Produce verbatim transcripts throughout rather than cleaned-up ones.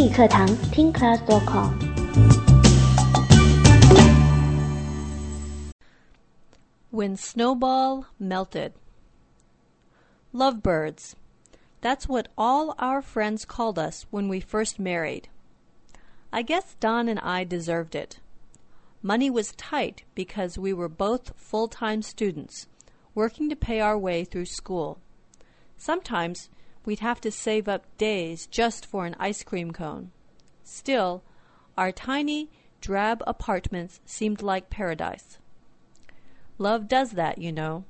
英语课堂听 class dot com。 When Snowball Melted. Lovebirds. That's what all our friends called us when we first married. I guess Don and I deserved it. Money was tight because we were both full-time students, working to pay our way through school. Sometimes we'd have to save up days just for an ice cream cone. Still, our tiny, drab apartments seemed like paradise. Love does that, you know.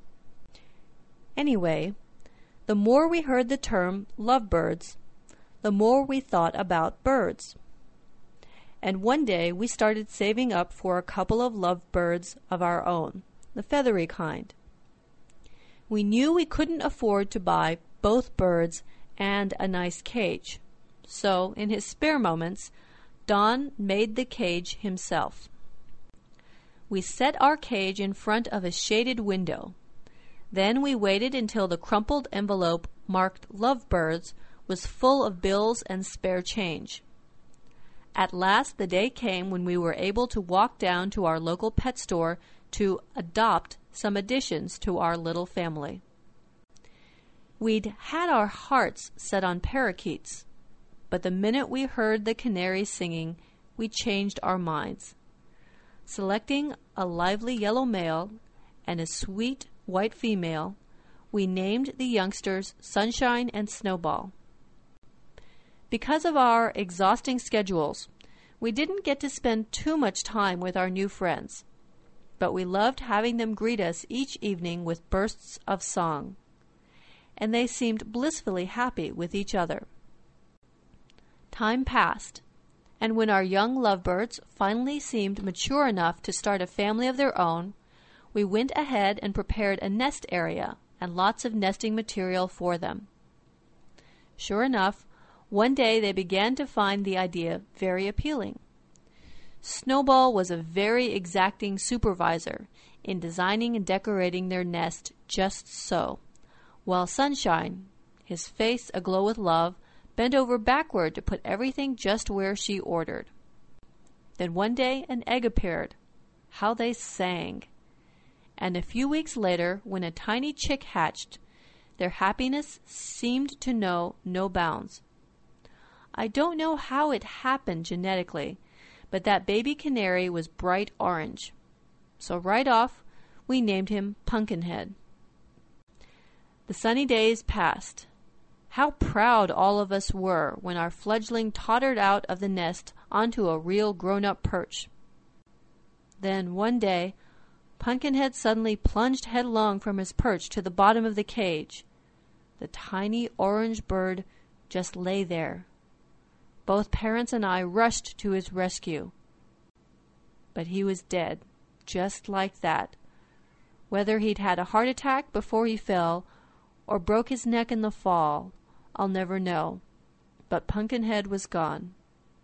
Anyway, the more we heard the term lovebirds, the more we thought about birds. And one day we started saving up for a couple of lovebirds of our own, the feathery kind. We knew we couldn't afford to buy both birds and a nice cage, so in his spare moments, Don made the cage himself. We set our cage in front of a shaded window. Then we waited until the crumpled envelope marked Lovebirds was full of bills and spare change. At last the day came when we were able to walk down to our local pet store to adopt some additions to our little family. We'd had our hearts set on parakeets, but the minute we heard the canaries singing, we changed our minds. Selecting a lively yellow male and a sweet white female, we named the youngsters Sunshine and Snowball. Because of our exhausting schedules, we didn't get to spend too much time with our new friends, but we loved having them greet us each evening with bursts of song, and they seemed blissfully happy with each other. Time passed, and when our young lovebirds finally seemed mature enough to start a family of their own, we went ahead and prepared a nest area and lots of nesting material for them. Sure enough, one day they began to find the idea very appealing. Snowball was a very exacting supervisor in designing and decorating their nest just so, while Sunshine, his face aglow with love, bent over backward to put everything just where she ordered. Then one day an egg appeared. How they sang! And a few weeks later, when a tiny chick hatched, their happiness seemed to know no bounds. I don't know how it happened genetically, but that baby canary was bright orange. So right off, we named him Pumpkinhead. The sunny days passed. How proud all of us were when our fledgling tottered out of the nest onto a real grown-up perch. Then, one day, Pumpkinhead suddenly plunged headlong from his perch to the bottom of the cage. The tiny orange bird just lay there. Both parents and I rushed to his rescue. But he was dead, just like that. Whether he'd had a heart attack before he fell or broke his neck in the fall, I'll never know. But Pumpkinhead was gone.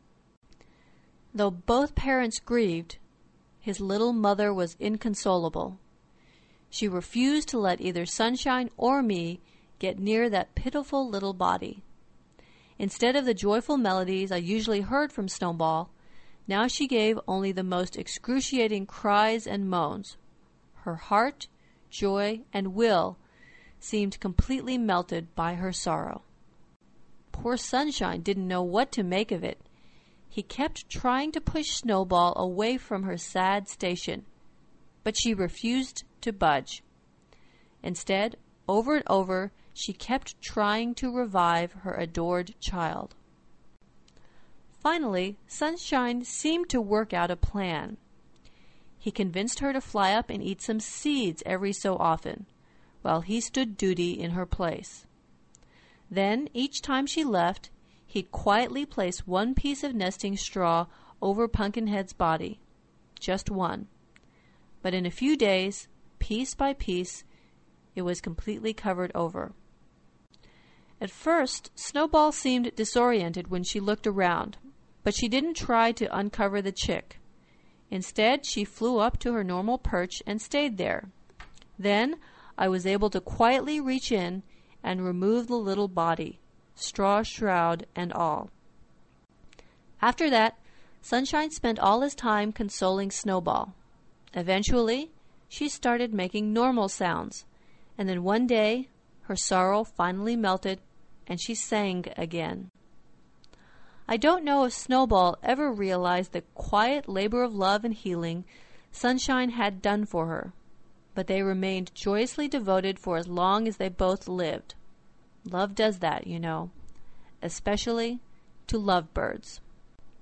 Though both parents grieved, his little mother was inconsolable. She refused to let either Sunshine or me get near that pitiful little body. Instead of the joyful melodies I usually heard from Snowball, now she gave only the most excruciating cries and moans. Her heart, joy, and will seemed completely melted by her sorrow. Poor Sunshine didn't know what to make of it. He kept trying to push Snowball away from her sad station, but she refused to budge. Instead, over and over, she kept trying to revive her adored child. Finally, Sunshine seemed to work out a plan. He convinced her to fly up and eat some seeds every so often, while he stood duty in her place. Then, each time she left, he'd quietly place one piece of nesting straw over Pumpkinhead's body. Just one. But in a few days, piece by piece, it was completely covered over. At first, Snowball seemed disoriented when she looked around, but she didn't try to uncover the chick. Instead, she flew up to her normal perch and stayed there. Then, I was able to quietly reach in and remove the little body, straw shroud and all. After that, Sunshine spent all his time consoling Snowball. Eventually, she started making normal sounds, and then one day her sorrow finally melted and she sang again. I don't know if Snowball ever realized the quiet labor of love and healing Sunshine had done for her, but they remained joyously devoted for as long as they both lived. Love does that, you know, especially to lovebirds.